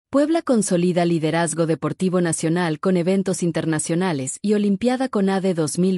Puebla consolida liderazgo deportivo nacional con eventos internacionales y Olimpiada CONADE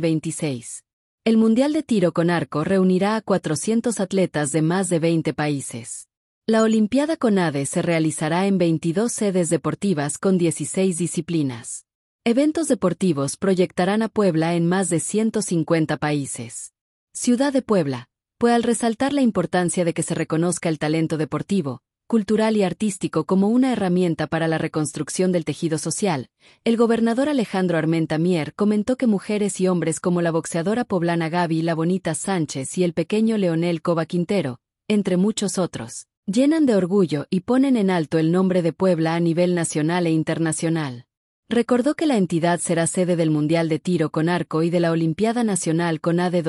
2026. El Mundial de Tiro con Arco reunirá a 400 atletas de más de 20 países. La Olimpiada CONADE se realizará en 22 sedes deportivas con 16 disciplinas. Eventos deportivos proyectarán a Puebla en más de 150 países. Ciudad de Puebla, pues al resaltar la importancia de que se reconozca el talento deportivo, cultural y artístico como una herramienta para la reconstrucción del tejido social, el gobernador Alejandro Armenta Mier comentó que mujeres y hombres como la boxeadora poblana Gaby La Bonita Sánchez y el pequeño Leonel Cova Quintero, entre muchos otros, llenan de orgullo y ponen en alto el nombre de Puebla a nivel nacional e internacional. Recordó que la entidad será sede del Mundial de Tiro con Arco y de la Olimpiada Nacional CONADE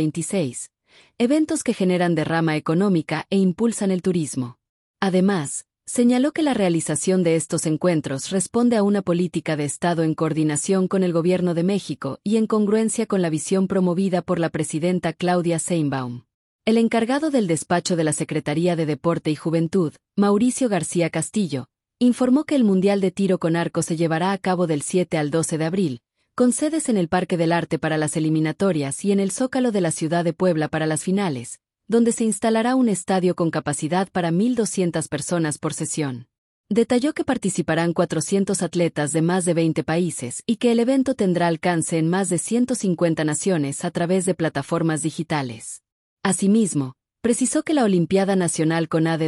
2026, eventos que generan derrama económica e impulsan el turismo. Además, señaló que la realización de estos encuentros responde a una política de Estado en coordinación con el Gobierno de México y en congruencia con la visión promovida por la presidenta Claudia Sheinbaum. El encargado del despacho de la Secretaría de Deporte y Juventud, Mauricio García Castillo, informó que el Mundial de Tiro con Arco se llevará a cabo del 7 al 12 de abril, con sedes en el Parque del Arte para las eliminatorias y en el Zócalo de la ciudad de Puebla para las finales, donde se instalará un estadio con capacidad para 1.200 personas por sesión. Detalló que participarán 400 atletas de más de 20 países y que el evento tendrá alcance en más de 150 naciones a través de plataformas digitales. Asimismo, precisó que la Olimpiada Nacional CONADE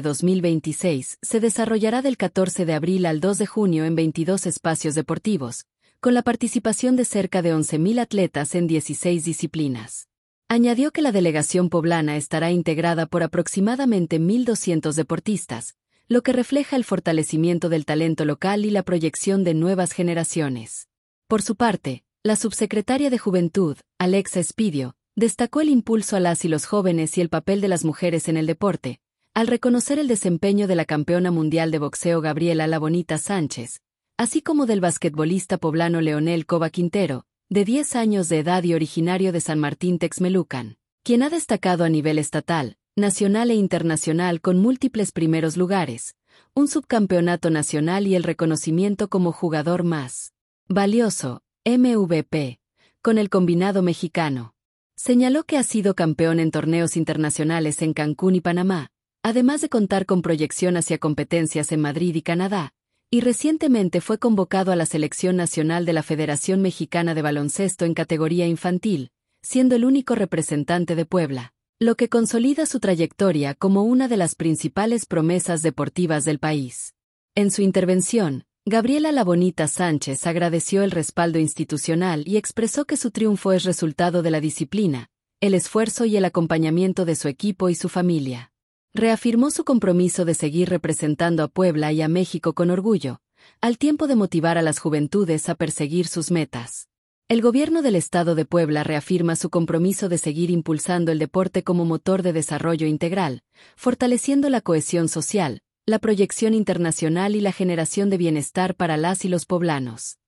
2026 se desarrollará del 14 de abril al 2 de junio en 22 espacios deportivos, con la participación de cerca de 11.000 atletas en 16 disciplinas. Añadió que la delegación poblana estará integrada por aproximadamente 1.200 deportistas, lo que refleja el fortalecimiento del talento local y la proyección de nuevas generaciones. Por su parte, la subsecretaria de Juventud, Alexa Espidio, destacó el impulso a las y los jóvenes y el papel de las mujeres en el deporte, al reconocer el desempeño de la campeona mundial de boxeo Gabriela La Bonita Sánchez, así como del basquetbolista poblano Leonel Cova Quintero, de 10 años de edad y originario de San Martín Texmelucan, quien ha destacado a nivel estatal, nacional e internacional con múltiples primeros lugares, un subcampeonato nacional y el reconocimiento como jugador más valioso, MVP, con el combinado mexicano. Señaló que ha sido campeón en torneos internacionales en Cancún y Panamá, además de contar con proyección hacia competencias en Madrid y Canadá, y recientemente fue convocado a la selección nacional de la Federación Mexicana de Baloncesto en categoría infantil, siendo el único representante de Puebla, lo que consolida su trayectoria como una de las principales promesas deportivas del país. En su intervención, Gabriela La Bonita Sánchez agradeció el respaldo institucional y expresó que su triunfo es resultado de la disciplina, el esfuerzo y el acompañamiento de su equipo y su familia. Reafirmó su compromiso de seguir representando a Puebla y a México con orgullo, al tiempo de motivar a las juventudes a perseguir sus metas. El gobierno del Estado de Puebla reafirma su compromiso de seguir impulsando el deporte como motor de desarrollo integral, fortaleciendo la cohesión social, la proyección internacional y la generación de bienestar para las y los poblanos.